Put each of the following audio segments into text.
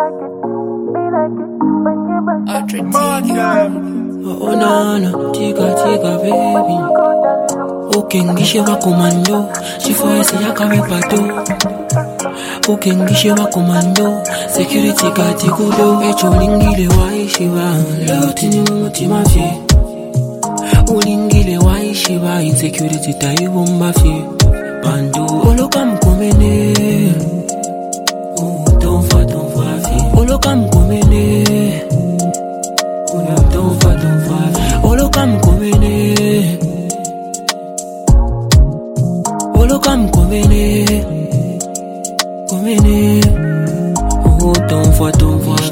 Oh nana, tika baby. Ukengishe wa komando, chifoyese yakawe pato. Ukengishe wa komando, security kati kudo. Echo lingile waishiba, lotini mumutima fi. Ulingile waishiba, insecurity taibomba fi. Pando, oloka mkomene. Don't fight fi. Oloka mkomene. Don't fight. Oloka mkomene. Oloka mkomene. Komene. Oh, don't fight fi. Don't fight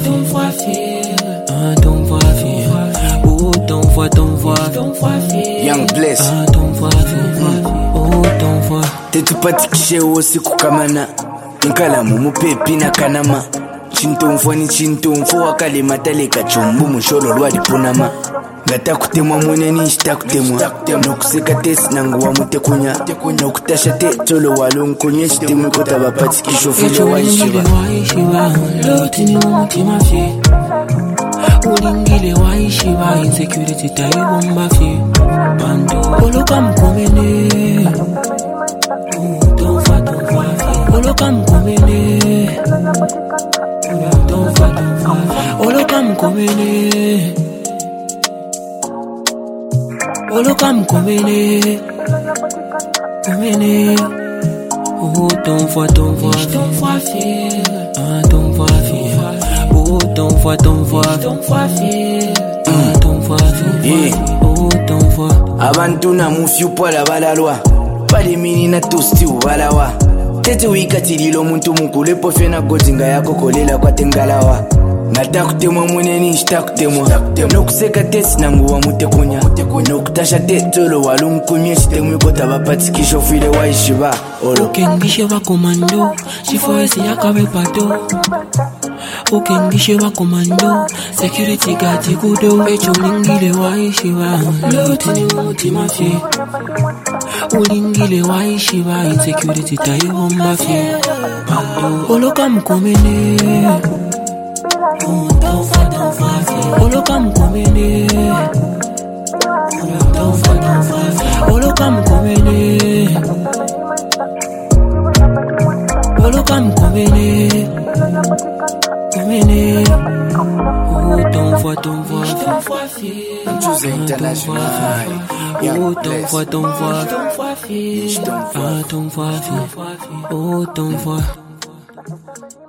fi. Oh, don't fight fi. Young Bless. Don't fight fi. Oh, don't fight. Tetupatikishe wose kukamana. Nkalamu mupepi na kanama. Chintumfo wakale mataleka chumbu musholo lwadi punama. Ngata kutemwa mweneni nishita kutemwa. Nokuseka tesi nangu wa mute kunya. Nokutasha te tolo walo nkonye shitemwe kota bapati kishofule waishiba. Lotini mumutima fi. Ulingile waishiba, insecurity taibomba fi. Pando, oloka mkomene. Don't fight fi. Oloka mkomene. Don't fight. Oloka mkomene. Oloka mkomene. Komene. Oh, don't fight fi. Don't fight fi. Oh, don't fight fi. Don't fight fi. Oh, don't fight. Abantu na mufyupala balalwa. Balimini na tosti ubalawa. Tete wikatililo muntu mukulepo fena gozinga yako kolela kwa tengalawa. Ngata kutemwa mweneni nishita kutemwa. Nokuseka tesi nangu wa mute kunya. Nokutasha te tolo walu nkunye shitemwe kota bapati kishofile waishiba. Ukengishe wa komando, chifoyese yakawe pato. Ukengishe wa komando, security kati kudo. Echo lingile waishiba, lotini mumutima fi. Ulingile waishiba, insecurity taibomba fi. Pando, oloka mkomene. Don't fight fi. Oloka mkomene. Don't fight. Oloka mkomene. Oloka mkomene. Komene. Oh, don't fight fi. Choose international. Oh, don't fight fi. Oh, don't fight.